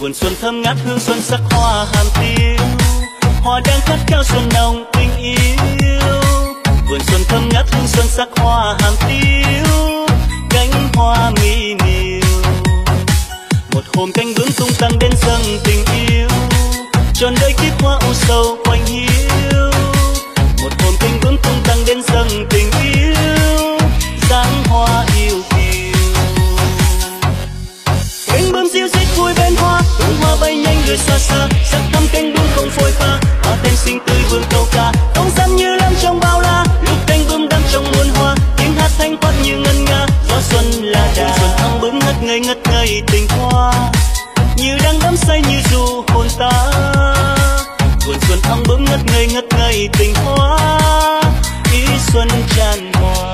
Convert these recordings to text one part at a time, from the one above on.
Buồn xuân thơm ngát hương xuân sắc hoa hàm tiêu, hoa đang khát khao xuân nồng tình yêu. Buồn xuân thơm ngát hương xuân sắc hoa hàm tiêu, cánh hoa mỹ miều. Một hôm cánh bướm tung tăng đến dâng tình yêu, trọn đời kiếp hoa u sầu quanh hiu. Một hôm cánh bướm tung tăng đến dâng tình yêu, dáng hoa yêu kiều. Cánh bướm ríu rít vui bên hoa, hương hoa bay nhanh người xa xa. Sắc thắm cánh bướm không phôi pha, hoa thêm xinh tươi vương câu ca. Không gian như lam trong bao la, lúc cánh bướm đang trong muôn hoa. Tiếng hát thanh thoát như ngân nga, gió xuân là đà. Xuân thắm bướm ngất ngây tình hoa, như đang đắm say như du hồn ta. Buồn xuân thắm bướm ngất ngây tình hoa, ý xuân tràn hòa.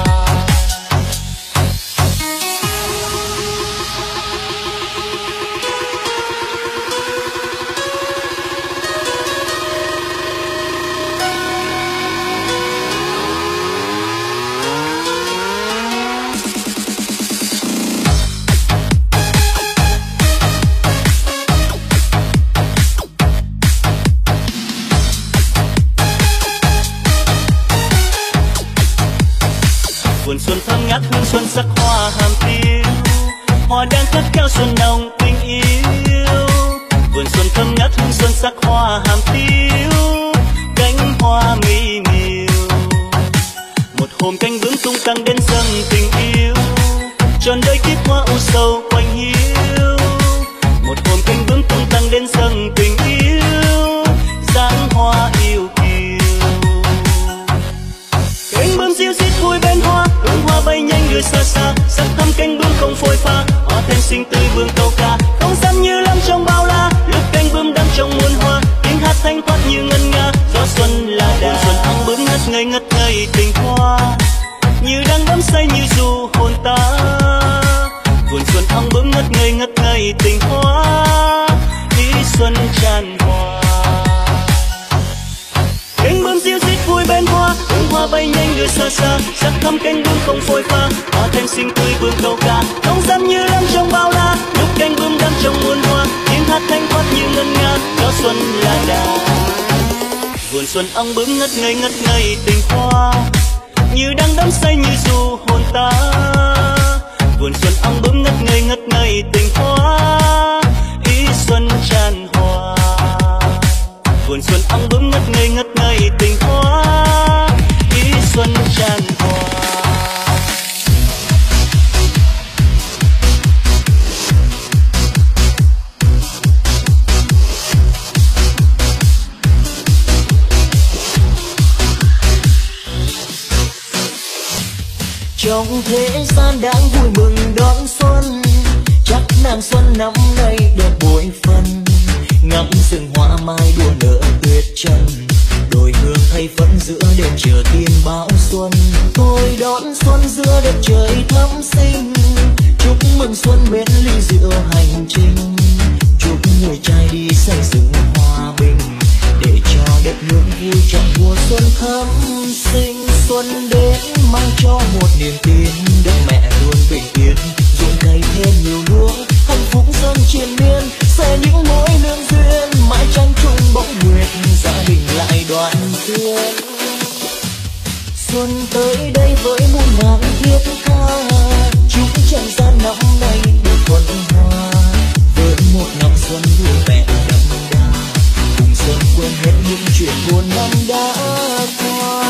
Buồn xuân thơm ngát hương xuân sắc hoa hàm tiêu, hoa đang khát khao xuân nồng tình yêu. Buồn xuân thơm ngát hương xuân sắc hoa hàm tiêu, cánh hoa mỹ miều. Một hôm cánh bướm tung tăng đến dâng tình yêu, trọn đời kiếp hoa u sầu quanh hiu. Một hôm cánh bướm tung tăng đến dâng tình yêu, dáng hoa yêu kiều. Cánh bướm ríu rít vui bên hoa, hương hoa bay nhanh người xa xa. Sắc thắm cánh bướm không phôi pha, hoa thêm xinh tươi vương câu ca. Không gian như lam trong bao la, lúc cánh bướm đang trong muôn hoa. Tiếng hát thanh thoát như ngân nga, gió xuân là đà. Buồn xuân thắm bướm ngất ngây tình hoa, như đang đắm say như du hồn ta. Buồn xuân thắm bướm ngất ngây tình hoa, ý xuân tràn hòa. Cánh bướm ríu rít vui bên hoa, hương hoa bay nhanh người xa xa. Sắc thắm cánh bướm không phôi pha, hoa thêm xinh tươi vương câu ca. Không gian như lam trong bao la, lúc cánh bướm đang trong muôn hoa. Tiếng hát thanh thoát như ngân nga, gió xuân là đà. Buồn xuân ong bướm ngất ngây tình hoa, như đang đắm say như du hồn ta. Buồn xuân ong bướm ngất ngây tình hoa, ý xuân tràn hòa. Buồn xuân ong bướm ngất ngây tình hoa, ý xuân tràn hòa. Trong thế gian đang vui mừng đón xuân, chắc nàng xuân năm nay đẹp bội phần. Ngắm rừng hoa mai đua nở tuyệt trần, đồi hương thay phấn giữa đêm chờ tiên bão xuân. Tôi đón xuân giữa đất trời thắm xinh, chúc mừng xuân bên ly rượu hành trình. Chúc người trai đi xây dựng hòa bình, để cho đất nước vui trong mùa xuân thắm sinh. Xuân đến mang cho một niềm tin, đất mẹ luôn bình yên, ruộng cày thêm nhiều lúa. Hạnh phúc dâng triền miên, sẽ những mối lương duyên, mãi trăng trung bóng nguyệt, gia đình lại đoàn viên. Xuân tới đây với muôn ngàn thiết tha, chúc trần gian năm nay được thuận hòa. Với một năm xuân vui vẻ đậm đà, cùng xuân quên hết những chuyện buồn năm đã qua.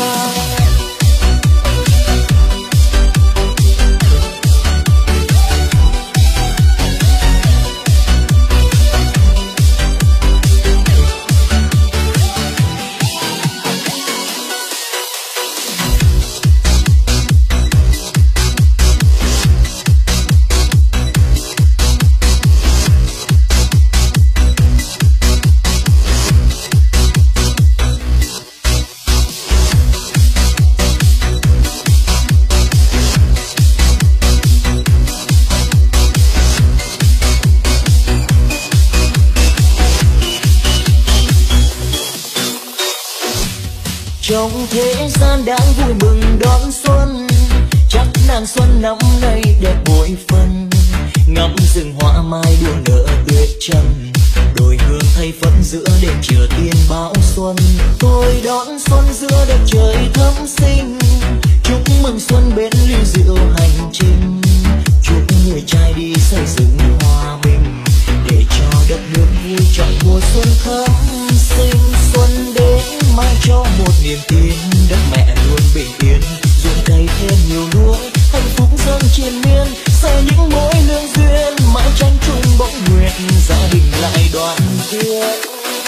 Trong thế gian đang vui mừng đón xuân, chắc nàng xuân năm nay đẹp bội phần. Ngắm rừng hoa mai đua nở tươi tuyết trần, đồi hương thay phất giữa đêm chiều tiên bão xuân. Tôi đón xuân giữa đất trời thắm xinh, chúc mừng xuân bên ly rượu hành trình, chúc người trai đi xây dựng hòa bình, để cho đất nước vui trọn mùa xuân thắm xinh. Xuân đến mang cho một niềm tin, đất mẹ luôn bình yên, ruộng cây thêm nhiều lúa, hạnh phúc dâng triền miên, sẽ những mối lương duyên mãi tranh chung bỗng nguyện, gia đình lại đoàn kết.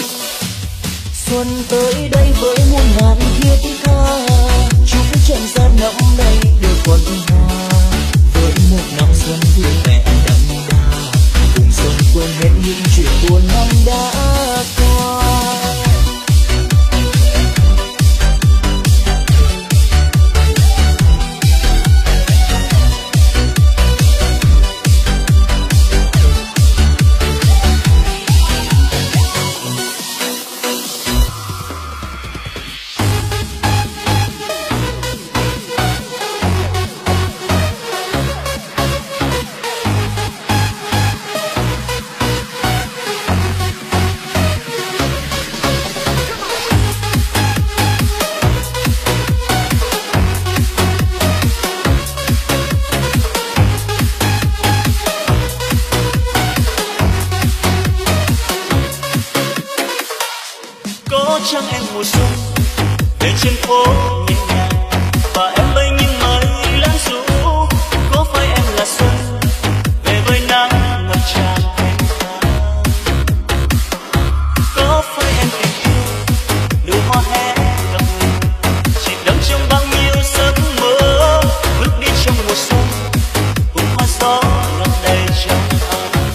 Xuân tới đây với muôn ngàn thiết tha, chúc trần gian năm nay được thuần hòa, với một năm xuân vui vẻ đậm đà, cùng xuân quên hết những chuyện buồn năm đã qua. Trăng em mùa xuân về trên phố nhẹ nhàng, và em bay như mây lãng du. Có phải em là xuân về với nắng ngập tràn em ta? Có phải em tình yêu nụ hoa hé gặp người, chỉ đắm trong bao nhiêu giấc mơ, bước đi trong mùa xuân cùng hoa gió ngập đầy trong anh.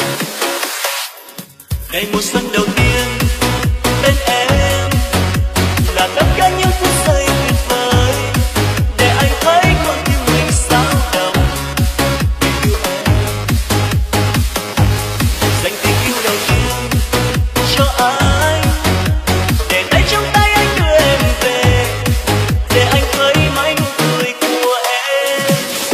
Đây mùa xuân đầu tiên bên em là tất cả những phút giây tuyệt vời, để anh thấy con tim mình sao động vì yêu em. Dành tình yêu đầu tiên cho anh, để tay trong tay anh đưa em về, để anh thấy mãi nụ cười của em.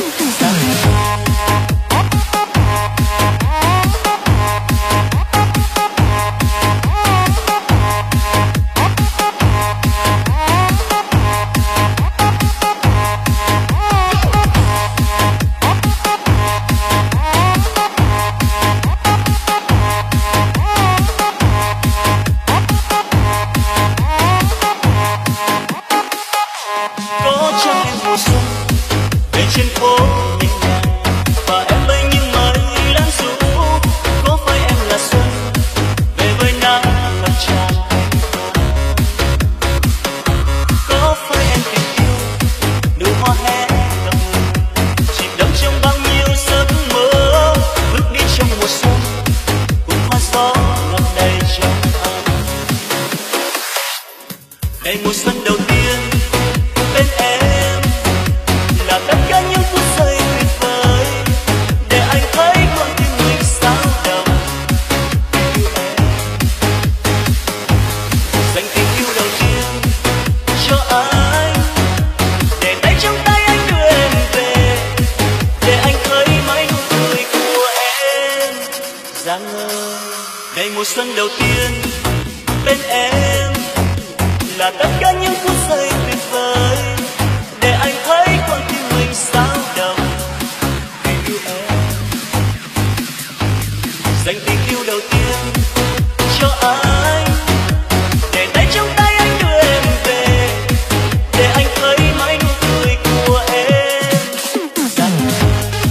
Có cho em mùa xuân về trên phố nhẹ nhàng, và em bay như mây lãng du. Có phải em là xuân về với nắng ngập tràn em ta? Có phải em tình yêu nụ hoa hé gặp người, chỉ đắm trong bao nhiêu giấc mơ, bước đi trong mùa xuân cùng hoa gió ngập đầy trong anh. Đây mùa xuân đầu tiên bên em là tất cả những phút giây tuyệt vời, để anh thấy con tim mình sao động vì yêu em. Dành tình yêu đầu tiên cho anh, để tay trong tay anh đưa em về, để anh thấy mãi nụ cười của em rạng ngời. Đây mùa xuân đầu tiên bên em là tất cả những phút giây tuyệt vời, để anh thấy con tim mình sao động vì yêu em. Dành tình yêu đầu tiên cho anh, để tay trong tay anh đưa em về, để anh thấy mãi nụ cười của em rạng ngời.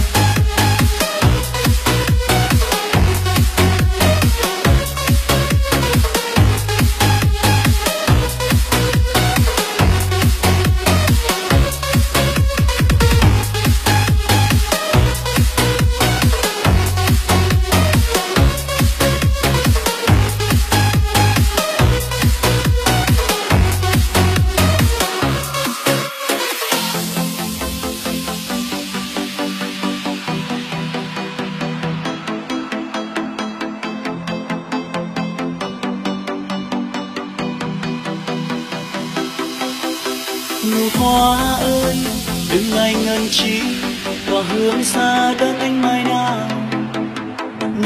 Nụ hoa ơi đừng ngây ngần chi, tỏa hương xa đơn anh mai nào.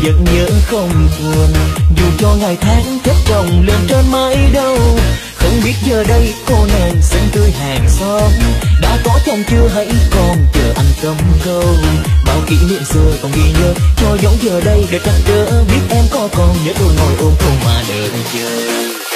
vẫn nhớ không buồn, dù cho ngày tháng kết chồng lên trên mái đâu. Không biết giờ đây cô nàng xinh tươi hàng xóm đã có chồng chưa, hãy còn chờ anh cấm câu. Bao kỷ niệm xưa còn ghi nhớ, cho giống giờ đây để trắc trở. Biết em có còn nhớ tôi ngồi ôm không mà đợi chờ.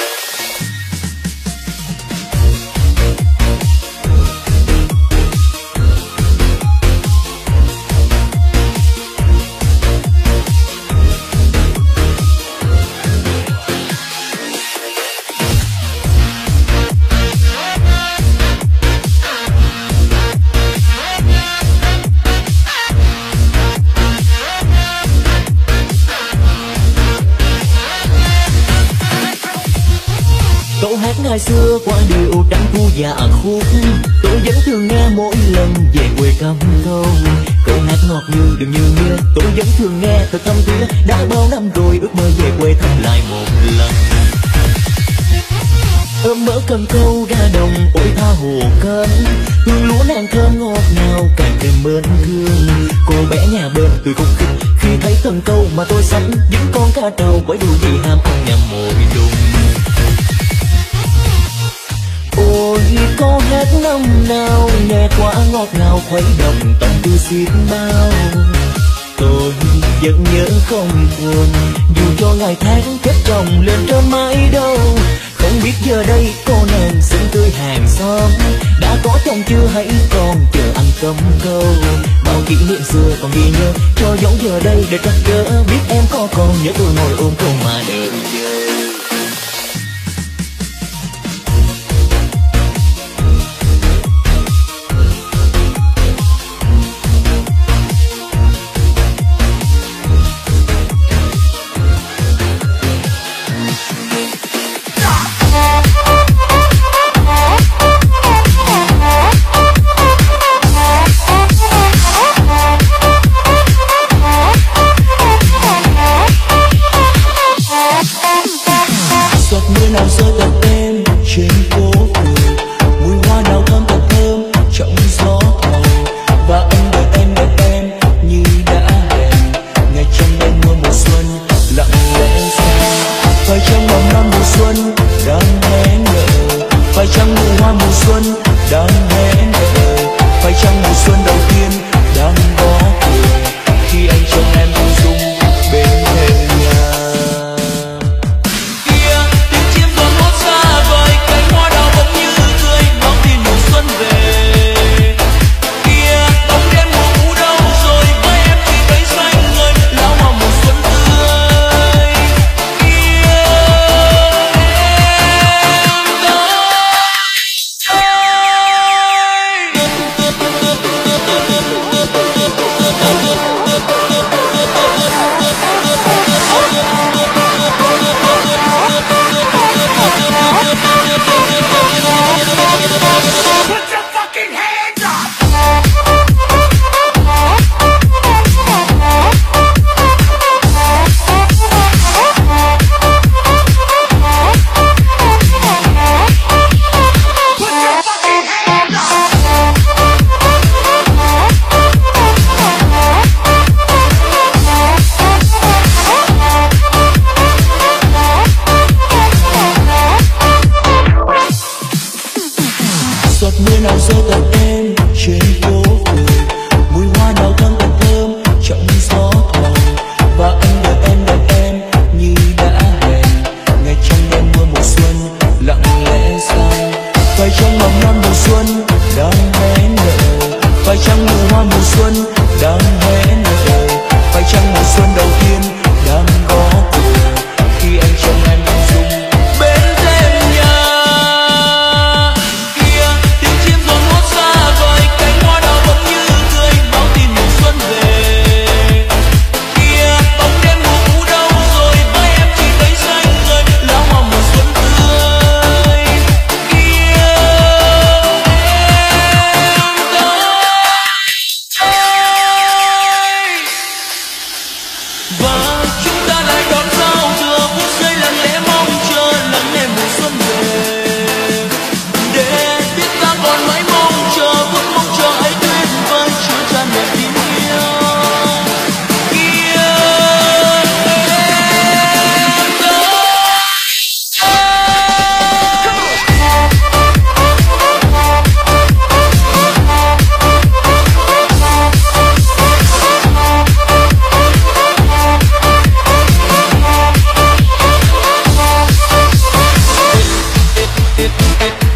Ngày xưa qua điệu trắng thu dạ khúc, tôi vẫn thường nghe mỗi lần về quê cắm câu. Câu hát ngọt như đừng như nghe, tôi vẫn thường nghe thật thâm thía. Đã bao năm rồi ước mơ về quê thăm lại một lần. Ôm mỡ cần câu ra đồng ôi tha hồ cánh, hương lúa nàng thơm ngọt ngào càng thêm mến thương. Cô bé nhà bên tôi khúc khích khi thấy cần câu mà tôi sánh những con cá trâu quấy đuôi vì ham ăn nhầm mồi đùng. Ôi câu hát năm nào nghe quá ngọt ngào khuấy động tâm tư xiết bao. Tôi vẫn nhớ không buồn, dù cho ngày tháng kết chồng lên trên mái đâu. Không biết giờ đây cô nàng xinh tươi hàng xóm đã có chồng chưa, hãy còn chờ anh cấm câu. Bao kỷ niệm xưa còn ghi nhớ, cho giống giờ đây để trắc trở. Biết em có còn nhớ tôi ngồi ôm không mà đợi chờ.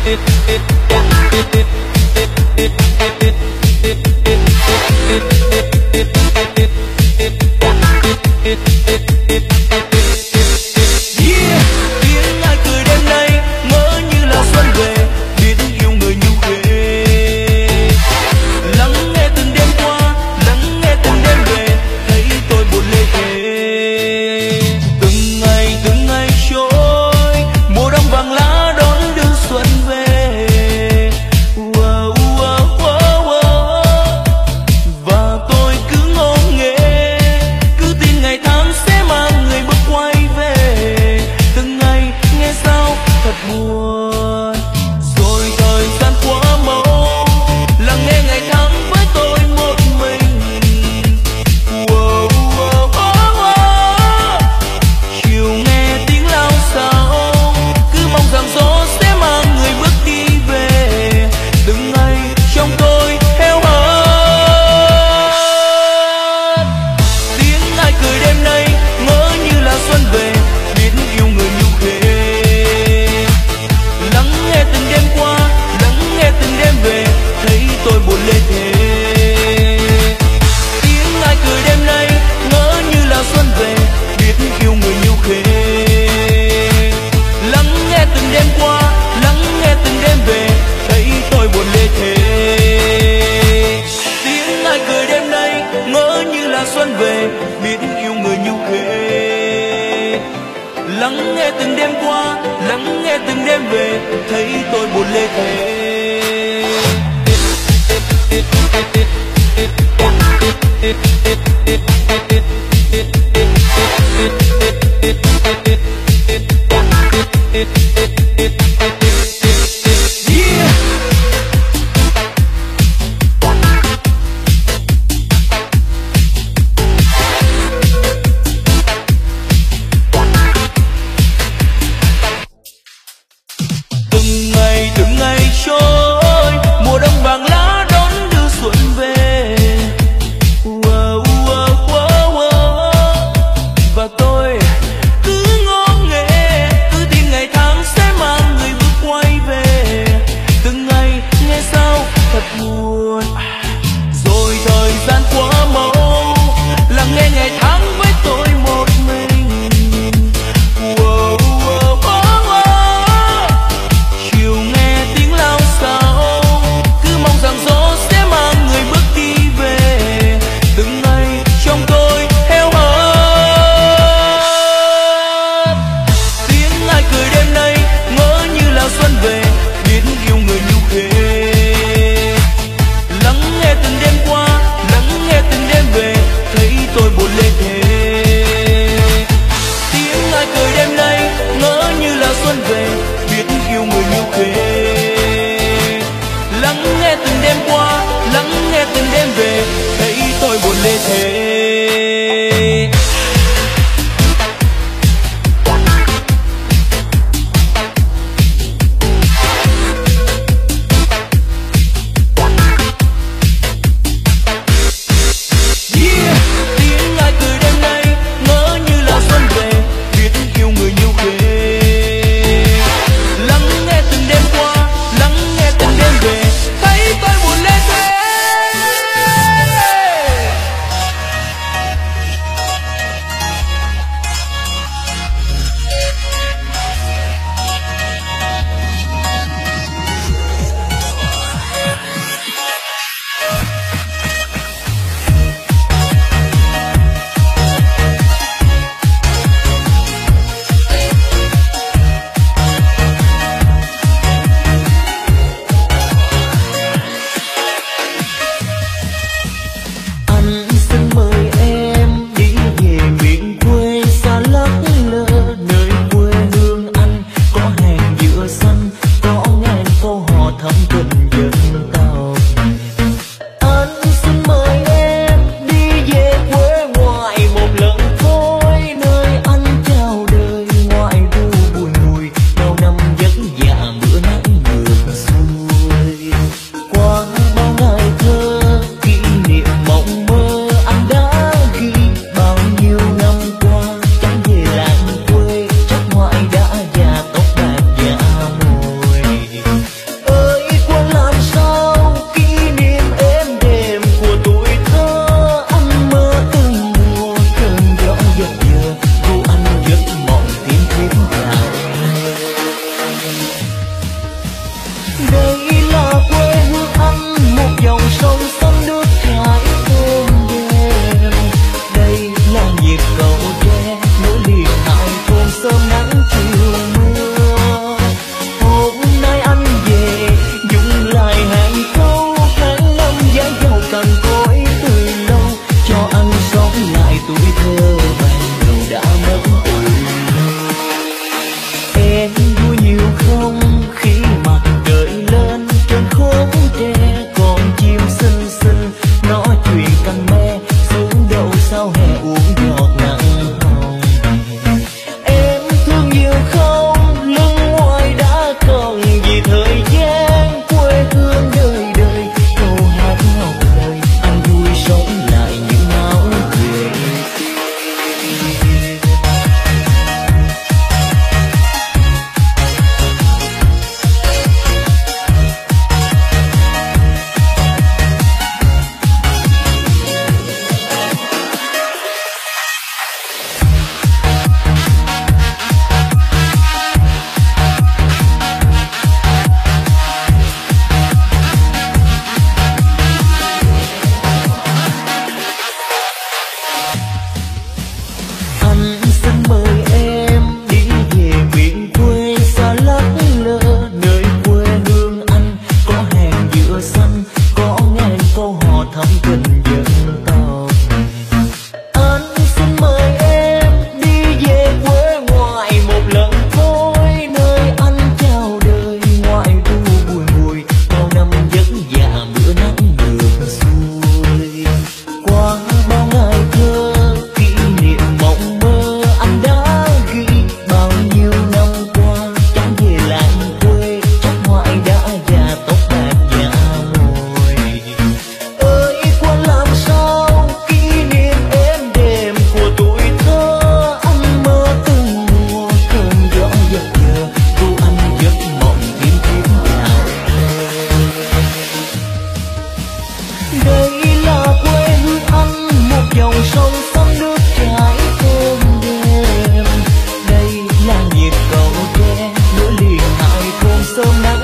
Tiếng ai cười đêm nay ngỡ như là xuân về, biết yêu người như thế. Lắng nghe từng đêm qua, lắng nghe từng đêm về, thấy tôi buồn lê thế. Từng ngày trôi, mùa đông vàng lá đón đưa xuân về. Và tôi cứ ngô nghê, cứ tin ngày tháng sẽ mang người bước quay về. Từng ngày nghe sao thật buồn, rồi thời gian quá mau, lắng nghe ngày tháng với tôi một mình. Chiều nghe tiếng lao sao, cứ mong rằng gió sẽ mang người bước đi về. Từng ngày trong tôi heo hắt, tiếng ai cười đêm nay ngỡ như là xuân về, biết yêu người như thế. Lắng nghe từng đêm qua, lắng nghe từng đêm về, thấy tôi buồn lê thế. Tiếng ai cười đêm nay ngỡ như là xuân về, biết yêu người như thế. Lắng nghe từng đêm qua, lắng nghe từng đêm về, thấy tôi buồn lê thế. Tiếng ai cười đêm nay ngỡ như là xuân về, biết yêu người như thế. Lắng nghe từng đêm qua, lắng nghe từng đêm về, thấy tôi buồn lê thế. Từng ngày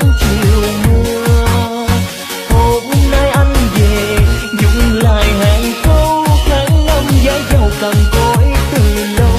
chiều mưa. Hôm nay anh về dùng lại hàng câu tháng năm giá dầu cằn cỗi từ lâu.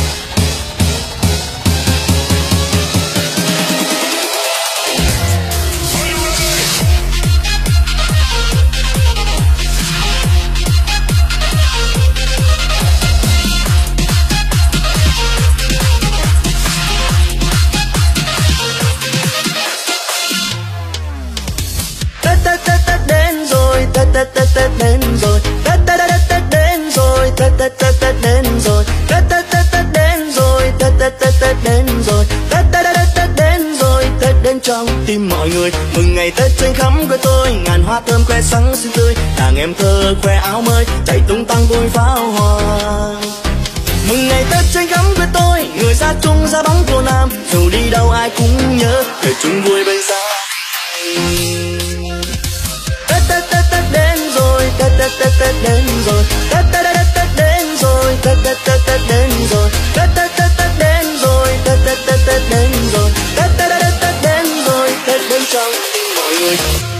Tết đến rồi, Tết đến rồi, Tết đến rồi, Tết đến rồi, Tết đến rồi, Tết đến rồi, Tết đến rồi, Tết đến trong tim mọi người. Mừng ngày Tết trên khắp quê tôi, ngàn hoa thơm khoe sắn xinh tươi, đàn em thơ khoe áo mới chạy tung tăng vui pháo hoa. Mừng ngày Tết trên khắp quê tôi, người ra Trung ra bóng cô Nam, dù đi đâu ai cũng nhớ về chung vui bên gia đình. Tết đến rồi, Tết đến rồi, Tết đến rồi, Tết đến rồi, Tết đến rồi, Tết đến rồi, Tết đến rồi, Tết đến trong tim mọi người.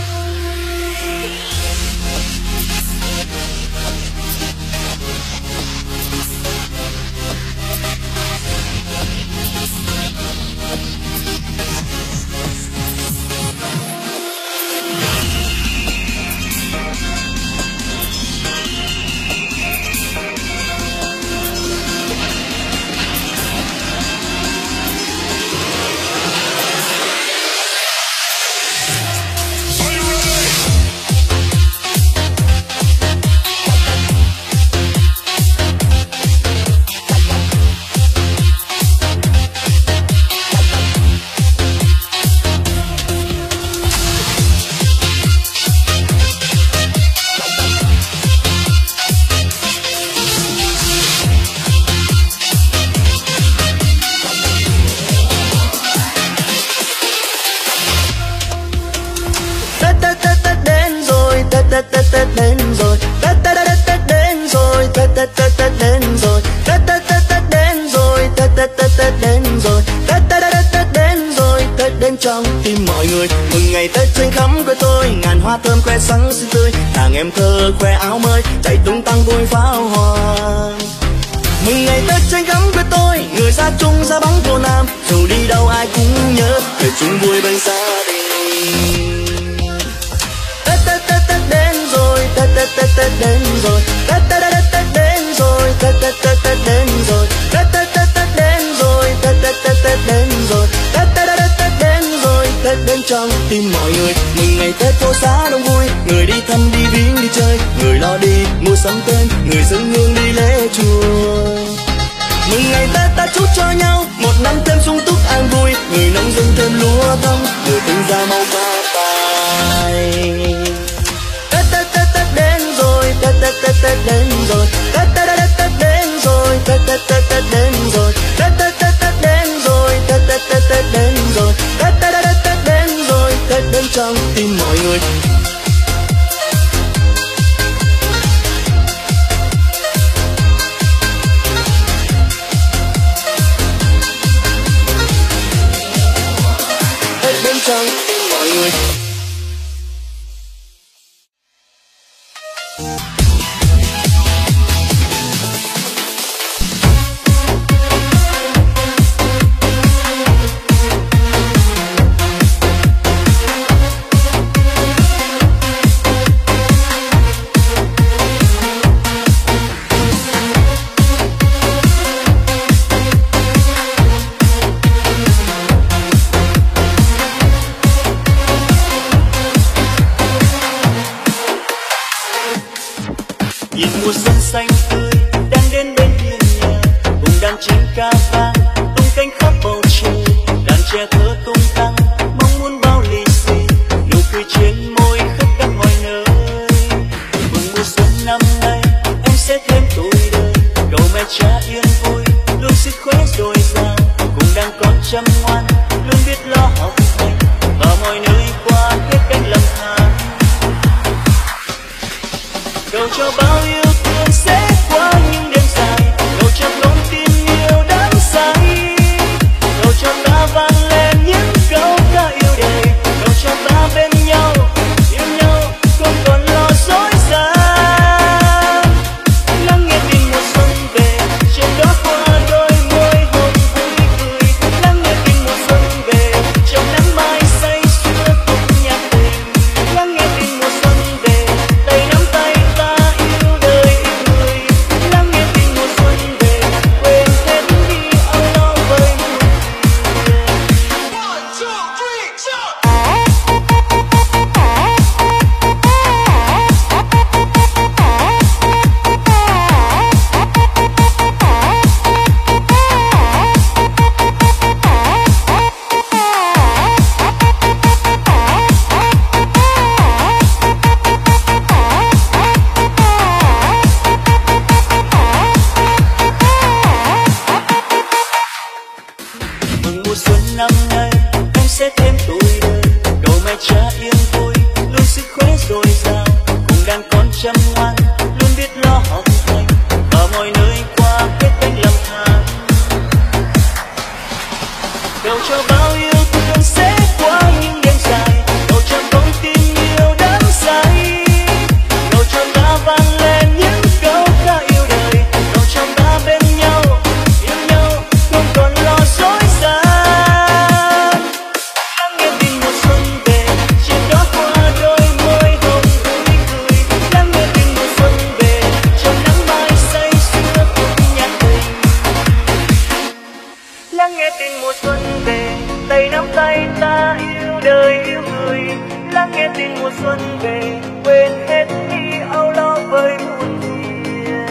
Tết đến rồi, Tết đến rồi, Tết đến rồi, Tết đến rồi, Tết đến rồi, Tết đến rồi, Tết đến rồi, Tết đến trong tim mọi người. Mừng ngày Tết trên khắp quê tôi, ngàn hoa thơm khoe sắn xinh tươi, đàn em thơ khoe áo mới chạy tung tăng vui pháo hoa. Mừng ngày Tết trên khắp quê tôi, người ra Trung ra bóng cô Nam, dù đi đâu ai cũng nhớ về chung vui bên gia đình. Tết đến rồi, Tết đến rồi, Tết đến rồi, Tết đến rồi, Tết đến rồi, Tết đến rồi, Tết đến rồi, Tết đến trong tim mọi người. Mừng ngày Tết phố xá đông vui, người đi thăm đi viếng đi chơi, người lo đi mua sắm tên, người dâng hương đi lễ chùa. Mừng ngày Tết ta chúc cho nhau một năm thêm sung túc an vui, người nông dân thêm lúa thơm, người thương gia mau phát tài. Tết đến rồi, Tết đến rồi, Tết đến rồi, Tết đến rồi, Tết đến rồi, Tết đến rồi, Tết đến rồi, Tết đến trong tim mọi người. Tết đến trong tim mọi người. Nhìn mùa xuân xanh tươi đang đến bên hiên nhà, cùng đàn chim ca vang tung cánh khắp bầu trời, đàn trẻ thơ tung tăng mong muốn bao lì xì, nụ cười trên môi khắp các mọi nơi. Mừng mùa xuân năm nay em sẽ thêm tuổi đời, cầu mẹ cha yên vui luôn sức khỏe dồi dào, cùng đàn con chăm ngoan luôn biết lo học hành, và mọi nơi qua hết cánh lầm than. Cầu cho bao yêu thương sẽ qua những đêm dài, cầu cho con tim yêu đắm say, cầu cho ta vang lên những câu ca yêu đời, mái cha yên vui, luôn sức khỏe dồi dào, cùng đàn con chăm ngoan, luôn biết lo học hành, và mọi nơi qua hết cánh lầm than. Cầu cho bao yêu thương sẽ qua những đêm dài, cầu cho con tim yêu đắm say, cầu cho ta vang lên những câu ca yêu đời, cầu cho ta bên nhau yêu nhau không còn lo dối gian. Lắng nghe tình mùa xuân về, chiều đó qua đôi môi hồng vui cười. Lắng nghe tình mùa xuân về, trong nắng mai say sưa cùng nhạc tình. Lắng nghe tình mùa xuân về, tay nắm tay ta yêu đời yêu người. Lắng nghe tình mùa xuân về, quên hết đi âu lo với muôn phiền.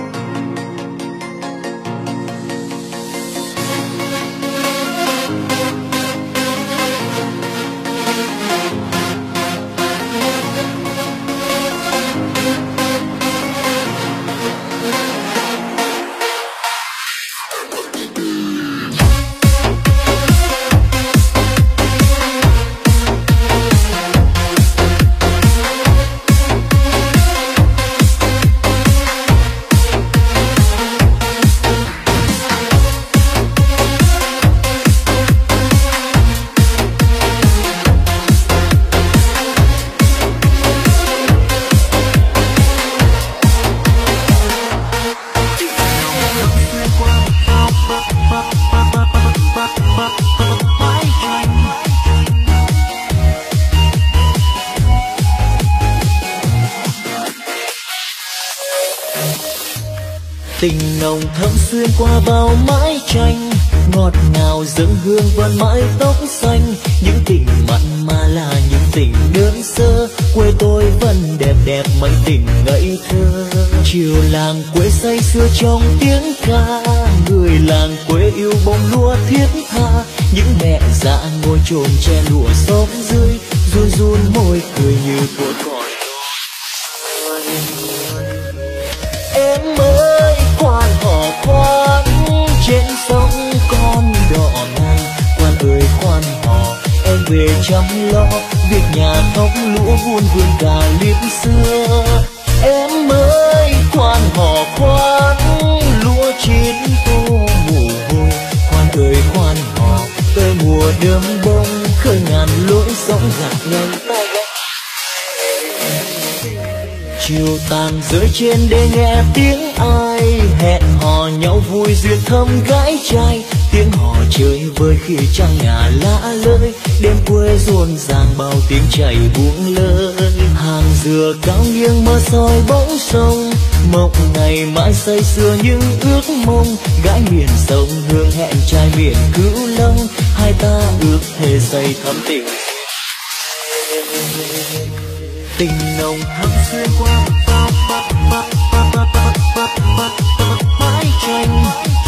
Tình nồng thắm xuyên qua bao mái tranh, ngọt ngào dâng hương vần mái tóc xanh. Những tình mặn mà là những tình đơn sơ, quê tôi vẫn đẹp đẹp mấy tình ngây thơ. Chiều làng quê say sưa trong tiếng ca, người làng quê yêu bông lúa thiết tha. Những mẹ già ngồi chồn che lụa xóm dưới, run run môi cười như của con. Em ơi quan họ quan, trên sông con đò ngang. Quan ơi quan họ, em về chăm lo việc nhà thóc lúa vun vườn cà liếp xưa. Em ơi quan họ quan, lúa chín tô mồ hôi. Quan ơi quan họ, tới mùa đơm bông khơi ngàn lối sóng gạt ngang tay. Chiều tàn rơi trên đê nghe tiếng ai hẹn hò nhau vui duyên thâm gái trai. Tiếng hò chơi vơi khi trăng ngả lã lơi, đêm quê rộn ràng bao tiếng chảy buông lơi. Hàng dừa cao nghiêng mơ soi bóng sông, mộng ngày mãi say sưa những ước mong. Gái miền sông hương hẹn trai miền Cửu Long, hai ta ước thề xây thắm tình. Tình nồng thắm xuyên qua mái tranh.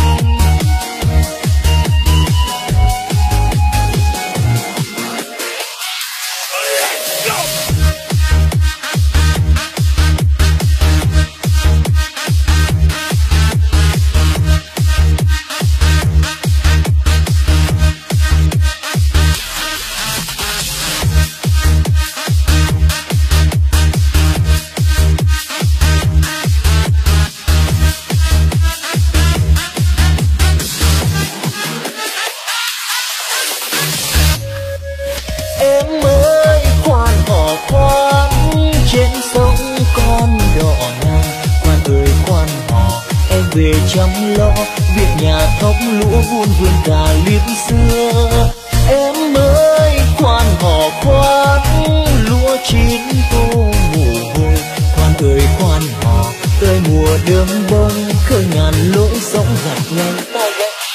Em ơi quan họ quan, trên sông con đò ngang. Quan ơi quan họ, em về chăm lo việc nhà thóc lúa vun vườn cà liếp xưa. Em ơi quan họ quan, lúa chín tô mồ hôi. Quan ơi quan họ, tới mùa đơm bông khơi ngàn lối sóng gạt ngang tay.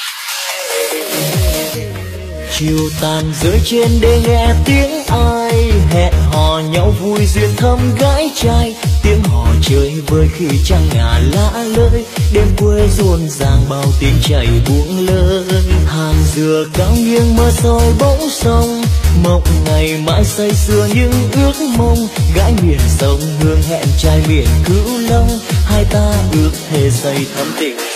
Chiều tàn rơi trên đê nghe tiếng ai hẹn hò nhau vui duyên thâm gái trai. Tiếng hò chơi vơi khi trăng ngả lã lơi, đêm quê rộn ràng bao tiếng chảy buông lơi. Hàng dừa cao nghiêng mơ soi bóng sông, mộng ngày mãi say sưa những ước mong. Gái miền sông hương hẹn trai miền Cửu Long, hai ta ước thề xây thắm tình.